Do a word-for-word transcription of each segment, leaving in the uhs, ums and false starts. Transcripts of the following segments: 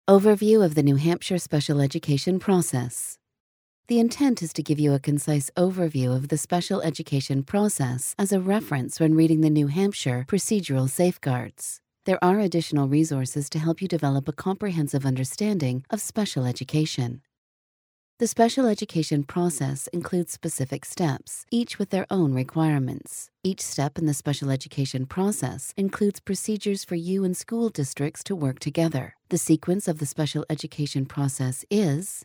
Overview of the New Hampshire special education process. The intent is to give you a concise overview of the special education process as a reference when reading the New Hampshire procedural safeguards. There are additional resources to help you develop a comprehensive understanding of special education. The special education process includes specific steps, each with their own requirements. Each step in the special education process includes procedures for you and school districts to work together. The sequence of the special education process is: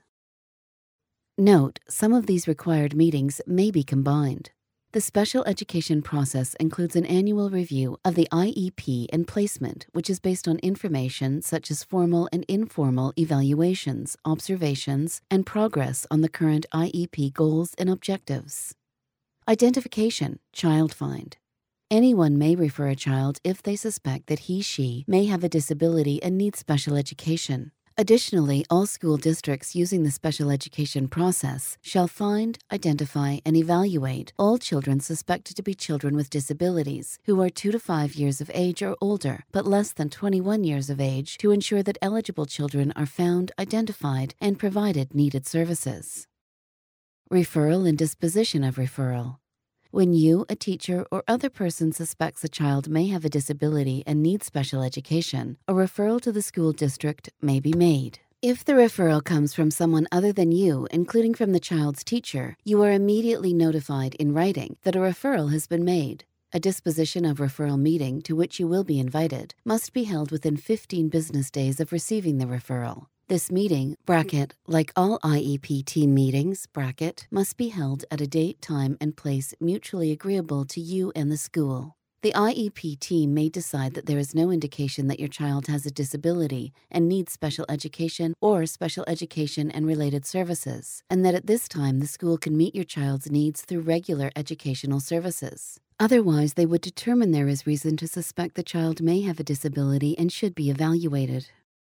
note, some of these required meetings may be combined. The special education process includes an annual review of the I E P and placement, which is based on information such as formal and informal evaluations, observations, and progress on the current I E P goals and objectives. Identification, child find. Anyone may refer a child if they suspect that he/she may have a disability and needs special education. Additionally, all school districts using the special education process shall find, identify, and evaluate all children suspected to be children with disabilities who are two to five years of age or older, but less than twenty-one years of age, to ensure that eligible children are found, identified, and provided needed services. Referral and disposition of referral. When you, a teacher, or other person suspects a child may have a disability and needs special education, a referral to the school district may be made. If the referral comes from someone other than you, including from the child's teacher, you are immediately notified in writing that a referral has been made. A disposition of referral meeting, to which you will be invited, must be held within fifteen business days of receiving the referral. This meeting, bracket, like all I E P team meetings, bracket, must be held at a date, time, and place mutually agreeable to you and the school. The I E P team may decide that there is no indication that your child has a disability and needs special education or special education and related services, and that at this time the school can meet your child's needs through regular educational services. Otherwise, they would determine there is reason to suspect the child may have a disability and should be evaluated.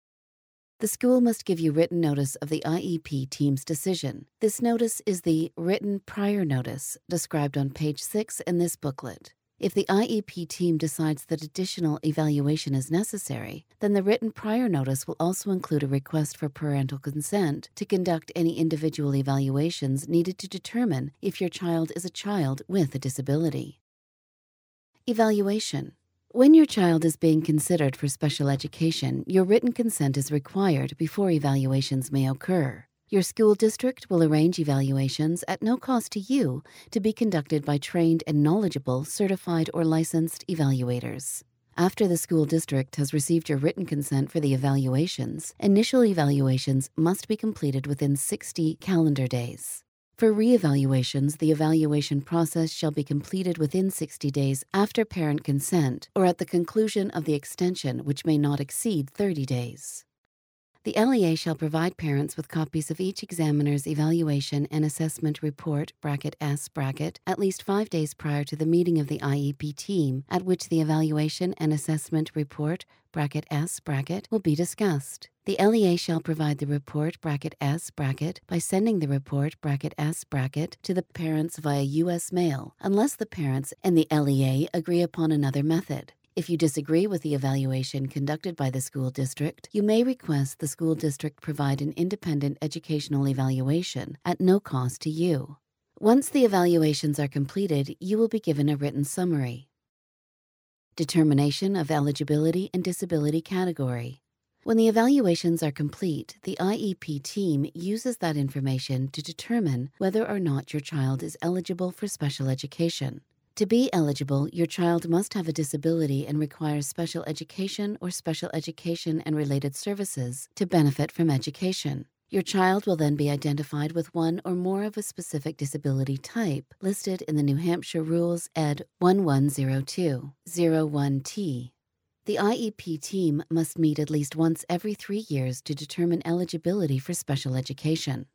The school must give you written notice of the I E P team's decision. This notice is the written prior notice described on page six in this booklet. If the I E P team decides that additional evaluation is necessary, then the written prior notice will also include a request for parental consent to conduct any individual evaluations needed to determine if your child is a child with a disability. Evaluation. When your child is being considered for special education, your written consent is required before evaluations may occur. Your school district will arrange evaluations at no cost to you to be conducted by trained and knowledgeable, certified or licensed evaluators. After the school district has received your written consent for the evaluations, initial evaluations must be completed within sixty calendar days. For re-evaluations, the evaluation process shall be completed within sixty days after parent consent or at the conclusion of the extension, which may not exceed thirty days. The L E A shall provide parents with copies of each examiner's evaluation and assessment report bracket S bracket at least five days prior to the meeting of the I E P team at which the evaluation and assessment report bracket S bracket will be discussed. The L E A shall provide the report bracket S bracket by sending the report bracket S bracket to the parents via U S mail, unless the parents and the L E A agree upon another method. If you disagree with the evaluation conducted by the school district, you may request the school district provide an independent educational evaluation at no cost to you. Once the evaluations are completed, you will be given a written summary. Determination of eligibility and disability category. When the evaluations are complete, the I E P team uses that information to determine whether or not your child is eligible for special education. To be eligible, your child must have a disability and requires special education or special education and related services to benefit from education. Your child will then be identified with one or more of a specific disability type listed in the New Hampshire Rules Ed one one zero two dash one T. The I E P team must meet at least once every three years to determine eligibility for special education.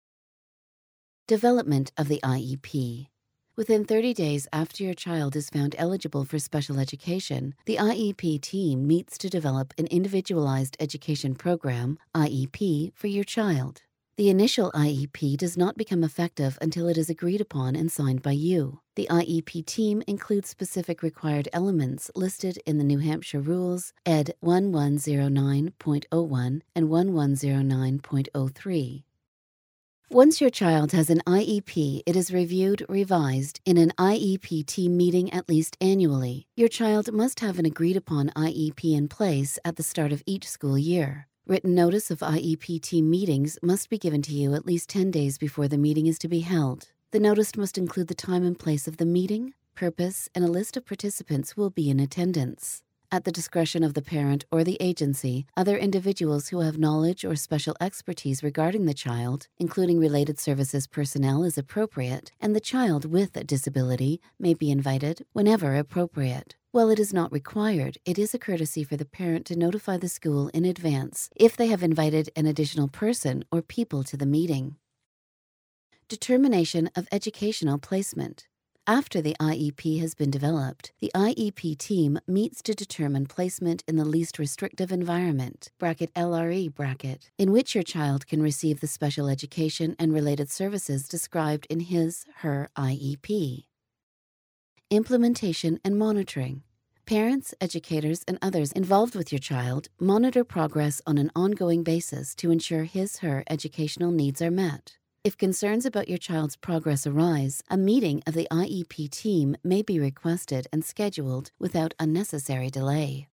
Development of the I E P. Within thirty days after your child is found eligible for special education, the I E P team meets to develop an individualized education program, I E P, for your child. The initial I E P does not become effective until it is agreed upon and signed by you. The I E P team includes specific required elements listed in the New Hampshire Rules, Ed eleven oh nine point oh one and eleven oh nine point oh three. Once your child has an I E P, it is reviewed, revised in an I E P team meeting at least annually. Your child must have an agreed-upon I E P in place at the start of each school year. Written notice of I E P team meetings must be given to you at least ten days before the meeting is to be held. The notice must include the time and place of the meeting, purpose, and a list of participants who will be in attendance. At the discretion of the parent or the agency, other individuals who have knowledge or special expertise regarding the child, including related services personnel as appropriate, and the child with a disability may be invited whenever appropriate. While it is not required, it is a courtesy for the parent to notify the school in advance if they have invited an additional person or people to the meeting. Determination of educational placement. After the I E P has been developed, the I E P team meets to determine placement in the least restrictive environment, bracket L R E bracket, in which your child can receive the special education and related services described in his/her I E P. Implementation and monitoring. Parents, educators, and others involved with your child monitor progress on an ongoing basis to ensure his/her educational needs are met. If concerns about your child's progress arise, a meeting of the I E P team may be requested and scheduled without unnecessary delay.